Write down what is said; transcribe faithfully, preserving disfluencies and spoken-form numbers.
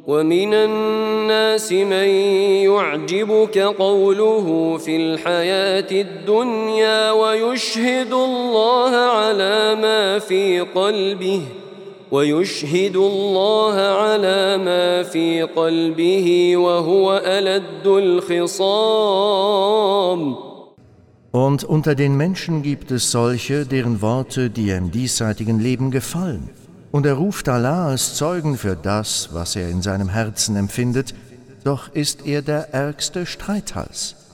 ومن الناس من يعجبك قوله في الحياة الدنيا ويشهد الله على ما في قلبه ويشهد الله على ما في قلبه وهو ألد الخصام. Und unter den Menschen gibt es solche, deren Worte dir im diesseitigen Leben gefallen. Und er ruft Allah als Zeugen für das, was er in seinem Herzen empfindet, doch ist er der ärgste Streithals.